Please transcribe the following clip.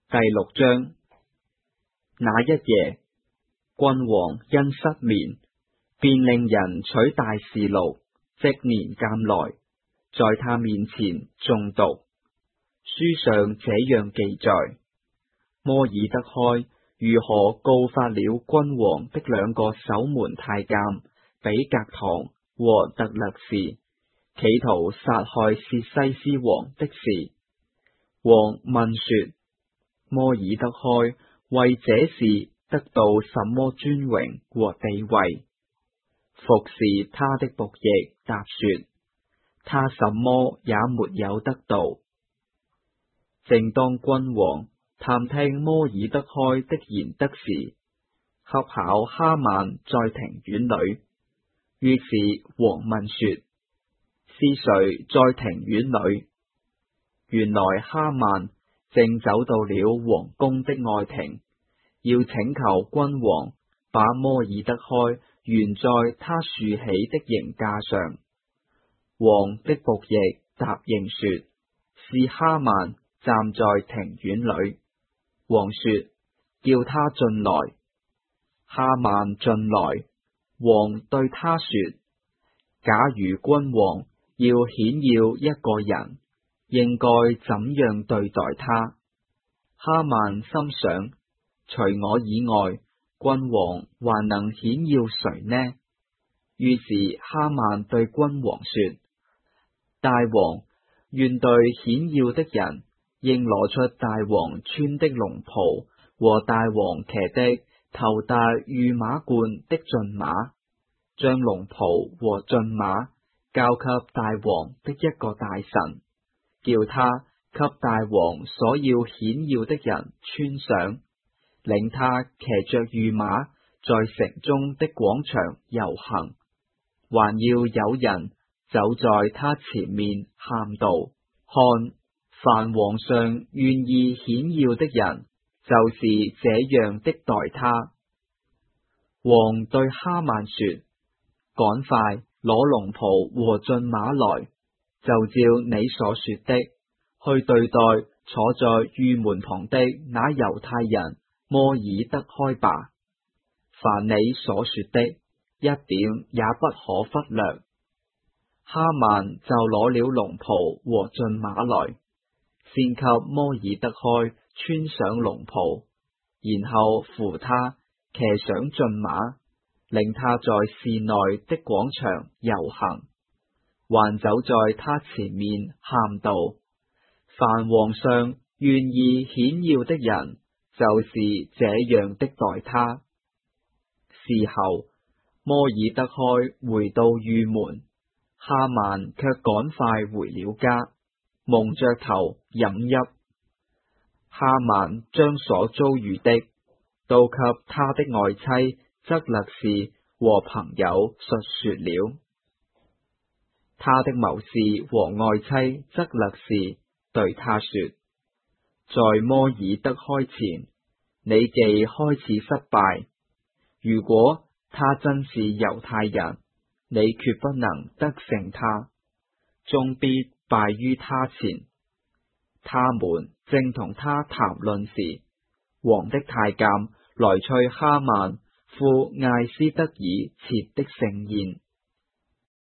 第6章。那一夜，君王因失眠，便令人取大事錄，即年鑑來，在他面前誦讀。書上這樣記載：摩爾德開如何告發了君王的2個守門太監比革堂和特勒士，企圖殺害薛西斯王的事。王問說：摩爾德開為這事得到什麼尊榮和地位？服侍他的僕役答說：他什麼也沒有得到。正當君王探聽摩爾德開的賢德時，恰巧哈曼在庭院裏。於是王問說：是誰在庭院裏？原來哈曼正走到了王宮的外庭，要請求君王把摩爾德開懸在他豎起的刑架上。王的僕役答應說：是哈曼站在庭院裏。王說：叫他進來。哈曼進來，王對他說：假如君王要顯耀一個人，應該怎樣對待他？哈曼心想：除我以外，君王還能顯耀誰呢？於是哈曼對君王說：大王，願對顯耀的人，應攞出大王穿的龍袍和大王騎的頭戴御馬冠的駿馬，將龍袍和駿馬交給大王的一個大臣，叫他給大王所要顯耀的人穿上，領他騎着御馬在城中的廣場遊行，還要有人走在他前面喊道：看，凡王上願意顯耀的人，就是這樣的待他。王對哈曼說：趕快攞龍袍和駿馬來，就照你所說的，去對待坐在御門旁的那猶太人摩爾德開吧。凡你所說的，一點也不可忽略。哈曼就攞了龍袍和駿馬來，先給摩爾德開穿上龍袍，然後扶他騎上駿馬，領他在市內的廣場遊行，還走在他前面喊道：凡王上願意顯耀的人，就是這樣的待他。事後，摩爾德開回到御門，哈曼卻趕快回了家，蒙着頭飲泣。哈曼將所遭遇的都給他的愛妻則勒士和朋友述說了。他的謀士和愛妻則勒士對他說：在摩爾德開前，你既開始失敗，如果他真是猶太人，你決不能得勝他，終必敗於他前。他們正同他談論時，王的太監來催哈曼赴艾斯得爾設的盛宴。